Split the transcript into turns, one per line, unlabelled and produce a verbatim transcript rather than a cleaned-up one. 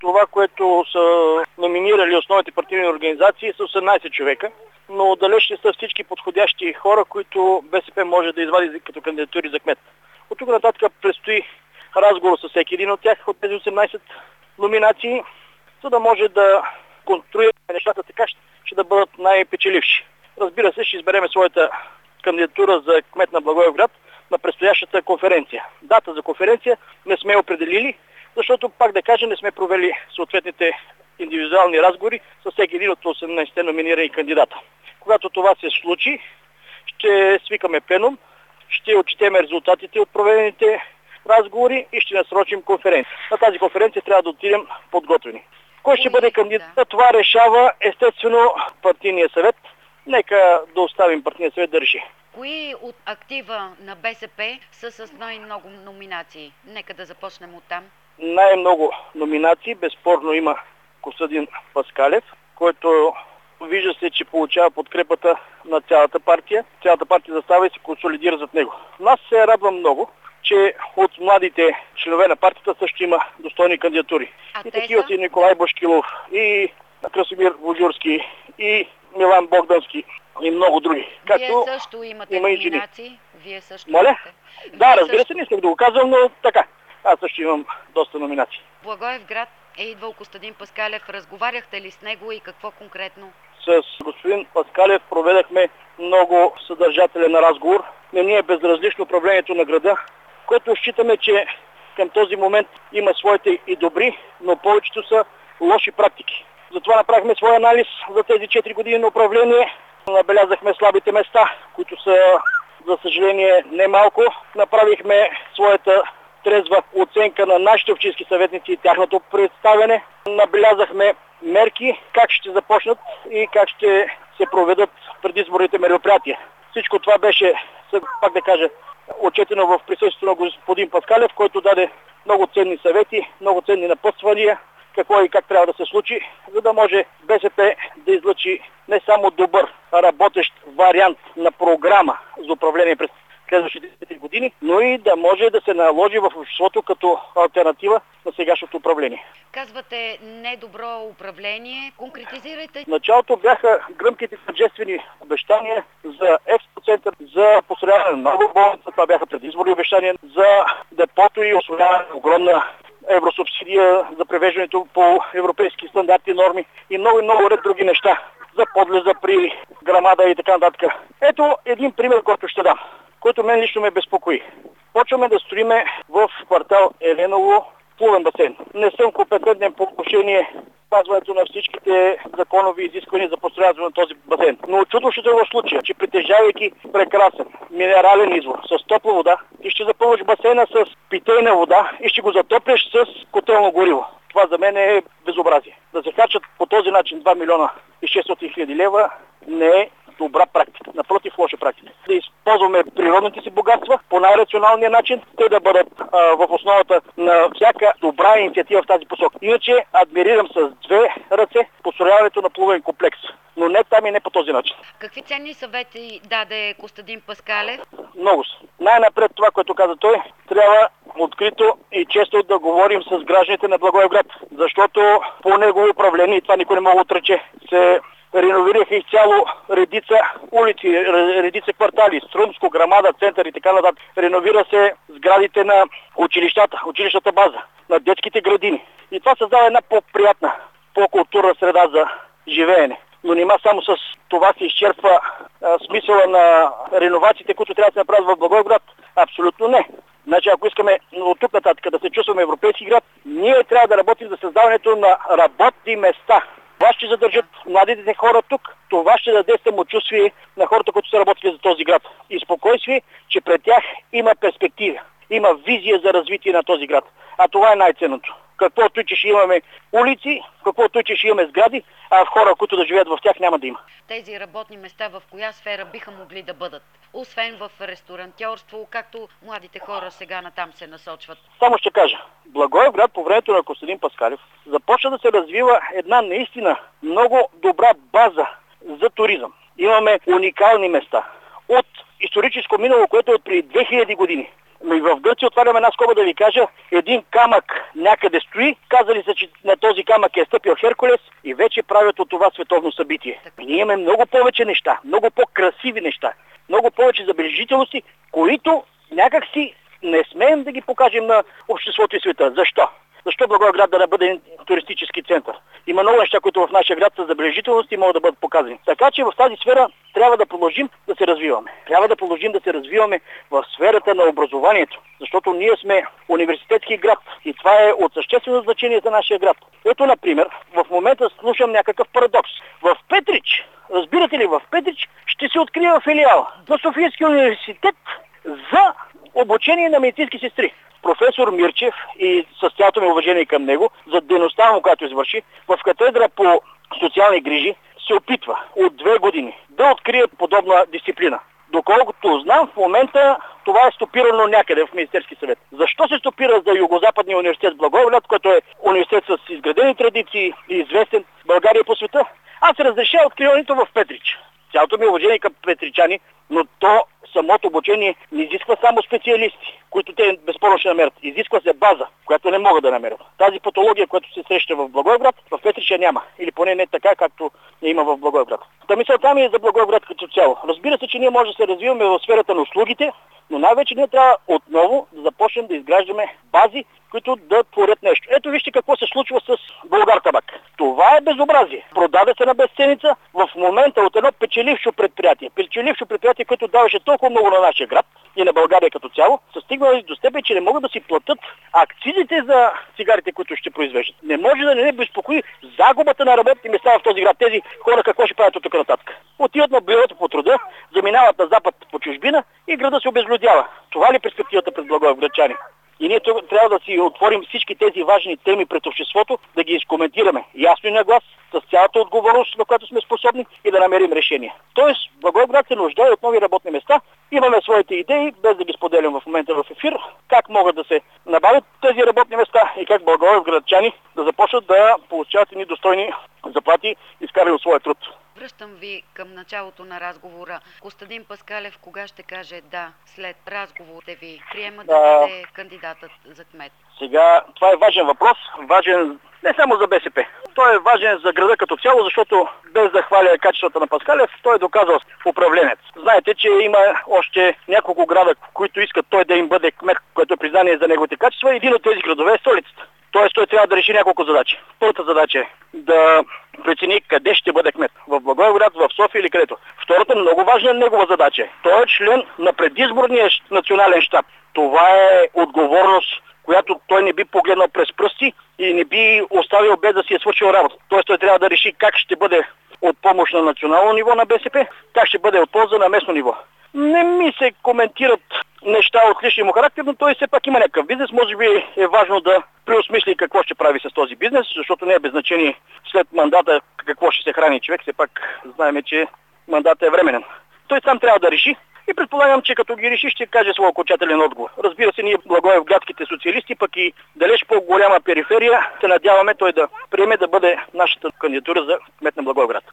Това, което са номинирали основните партийни организации, са осемнайсет човека, но далеч не са всички подходящи хора, които БСП може да извади като кандидатури за кмет. От тук нататък предстои разговор с всеки един от тях, от тези осемнайсет номинации, за да може да конструираме нещата така, ще да бъдат най-печеливши. Разбира се, ще избереме своята кандидатура за кмет на Благоевград на предстоящата конференция. Дата за конференция не сме определили, защото, пак да кажа, не сме провели съответните индивидуални разговори с всеки един от осемнайсетте номинирани кандидата. Когато това се случи, ще свикаме пленум, ще отчетеме резултатите от проведените разговори и ще насрочим конференция. На тази конференция трябва да отидем подготвени. Кой ще бъде кандидат? Да. Това решава естествено партийния съвет. Нека да оставим партийния съвет да реши.
Кои от актива на БСП са с най-много номинации? Нека да започнем от там.
Най-много номинации безспорно има Костадин Паскалев, който вижда се, че получава подкрепата на цялата партия. Цялата партия застава и се консолидира зад него. Нас се радва много, че от младите членове на партията също има достойни кандидатури.
А
и такива си Николай Башкилов, и Красимир Божурски, и Милан Богдански, и много други.
Както Вие също имате
има
номинации? Вие също
Моля?
имате.
Да,
Вие
разбира
също...
се, не исках да го казвам, но така. Аз също имам доста номинации.
Благоевград е идвал Костадин Паскалев. Разговаряхте ли с него и какво конкретно?
С господин Паскалев проведахме много съдържателен разговор. Не ни е безразлично управлението на града, което считаме, че към този момент има своите и добри, но повечето са лоши практики. Затова направихме свой анализ за тези четири години на управление. Набелязахме слабите места, които са, за съжаление, немалко. Направихме своята трезва оценка на нашите общински съветници и тяхното представяне. Набелязахме мерки, как ще започнат и как ще се проведат предизборните мероприятия. Всичко това беше, пак да кажа, отчетено в присъствието на господин Паскалев, който даде много ценни съвети, много ценни напътствания, какво и как трябва да се случи, за да може БСП да излъчи не само добър, работещ вариант на програма за управление през следващите три години, но и да може да се наложи в обществото като алтернатива на сегашното управление.
Казвате недобро управление. Конкретизирайте.
В началото бяха гръмките тържествени обещания за експоцентър, за построяване на нова болница, това бяха предизборни обещания, за депото и освояване на огромна евросубсидия за превеждането по европейски стандарти и норми и много и много ред други неща за подлеза при грамада и така нататък. Ето един пример, който ще дам, който мен лично ме безпокои. Почваме да строиме в квартал Еленово плувен басейн. Не съм компетентен по отношение спазването на всичките законови изисквания за построяването на този басейн. Но чудващото е в случая, че притежавайки прекрасен минерален извор с топла вода, ти ще запълваш басейна с питейна вода и ще го затопляш с котелно гориво. Това за мен е безобразие. Да се харчат по този начин два милиона и шестстотин хиляди лева не е добра практика. Напротив, лоша практика. Да използваме природните си богатства по най-рационалния начин, те да бъдат а, в основата на всяка добра инициатива в тази посока. Иначе адмирирам с две ръце построяването на плувен комплекс. Но не там и не по този начин.
Какви ценни съвети даде Костадин Паскалев?
Много са. Най-напред това, което каза той, трябва открито и често да говорим с гражданите на Благоевград. Защото по негово управление, и това никой не мога да отрече, се реновираха изцяло редица улици, редица квартали, Струмско, Грамада, Център и така нататък. Реновира се сградите на училищата, училищната база, на детските градини. И това създава една по-приятна, по-културна среда за живеене. Но нима само с това се изчерпва а, смисъла на реновациите, които трябва да се направят в Благоевград. Абсолютно не. Значи, ако искаме от тук нататък да се чувстваме европейски град, ние трябва да работим за създаването на работни места. Това ще задържат младите хора тук. Това ще даде самочувствие на хората, които са работили за този град. И спокойствие, че пред тях има перспектива. Има визия за развитие на този град. А това е най-ценното. Каквото и че ще имаме улици, каквото и че ще имаме сгради, а хора, които да живеят в тях, няма да има.
Тези работни места в коя сфера биха могли да бъдат? Освен в ресторантьорство, както младите хора сега натам се насочват.
Само ще кажа. Благоевград по времето на Костадин Паскалев започна да се развива една наистина много добра база за туризъм. Имаме уникални места от историческо минало, което е от преди две хиляди години. Ми в Гърция, отварям една скоба да ви кажа, един камък някъде стои, казали се, че на този камък е стъпил Херкулес и вече правят от това световно събитие. И ние имаме много повече неща, много по-красиви неща, много повече забележителности, които някакси не смеем да ги покажем на обществото и света. Защо? Защо Благоевград да не бъде туристически център? Има много неща, които в нашия град са забележителности и могат да бъдат показани. Така че в тази сфера трябва да продължим да се развиваме. Трябва да продължим да се развиваме в сферата на образованието, защото ние сме университетски град и това е от съществено значение за нашия град. Ето, например, в момента слушам някакъв парадокс. В Петрич, разбирате ли, в Петрич ще се открива филиал на Софийския университет за обучение на медицински сестри. Професор Мирчев и с цялото ми уважение към него, за дейността му, която извърши, в катедра по социални грижи се опитва от две години да открие подобна дисциплина. Доколкото знам, в момента това е стопирано някъде в Министерски съвет. Защо се стопира за Югозападния университет в Благоевград, който е университет с изградени традиции и известен в България по света? Аз разрешава откриването в Петрич. Цялото ми уважение към петричани, но то самото обучение не изисква само специалисти, които те безспорно ще намерят. Изисква се база, която не могат да намерят. Тази патология, която се среща в Благоевград, в Петрич няма. Или поне не така, както има в Благоевград. Та мисълта ми е за Благоевград като цяло. Разбира се, че ние може да се развиваме в сферата на услугите, но най-вече ние трябва отново да започнем да изграждаме бази, които да творят нещо. Ето вижте какво се случва с Булгартабак. Това е безобразие. Продаде се на безценица в момента от едно печелившо предприятие. Печелившо предприятие, което даваше толкова много на нашия град и на България като цяло, са стигнали до степен, че не могат да си платят акцизите за цигарите, които ще произвеждат. Не може да не не безпокои загубата на работни места в този град. Тези хора какво ще правят от тук нататък? Отиват на бюрото по труда, заминават на запад по чужбина и града се обезлюдява. Това ли е перспективата пред благоевградчани? И ние тук трябва да си отворим всички тези важни теми пред обществото, да ги изкоментираме ясно и на глас, с цялата отговорност, на която сме способни, и да намерим решение. Тоест, Благоевград се нуждае от нови работни места. Имаме своите идеи, без да ги споделям в момента в ефир, как могат да се набавят тези работни места и как благоевградчани да започнат да получават едни достойни заплати, изкарали от своя труд.
Връщам ви към началото на разговора. Костадин Паскалев кога ще каже да след разговорите ви? Приема да
а...
бъде кандидатът за кмет?
Сега, това е важен въпрос, важен не само за БСП. Той е важен за града като цяло, защото без да хваля качествата на Паскалев, той е доказал управленец. Знаете, че има още няколко града, които искат той да им бъде кмет, което е признание за неговите качества. Един от тези градове е столицата. Тоест той трябва да реши няколко задачи. Първата задача е да прецени къде ще бъде кмет. В Благоевград, в София или където. Втората много важна негова задача е. Той е член на предизборния национален щаб. Това е отговорност, която той не би погледнал през пръсти и не би оставил без да си е свършил работа. Тоест той трябва да реши как ще бъде от помощ на национално ниво на БСП, как ще бъде от полза на местно ниво. Не ми се коментират неща от личния му характер, но той все пак има някакъв бизнес. Може би е важно да преосмисли какво ще прави с този бизнес, защото не е без значение след мандата какво ще се храни човек. Все пак знаем, че мандатът е временен. Той сам трябва да реши и предполагам, че като ги реши, ще каже своя окончателен отговор. Разбира се, ние благоевградските социалисти, пък и далеч по-голяма периферия, се надяваме той да приеме да бъде нашата кандидатура за кмет на Благоевград.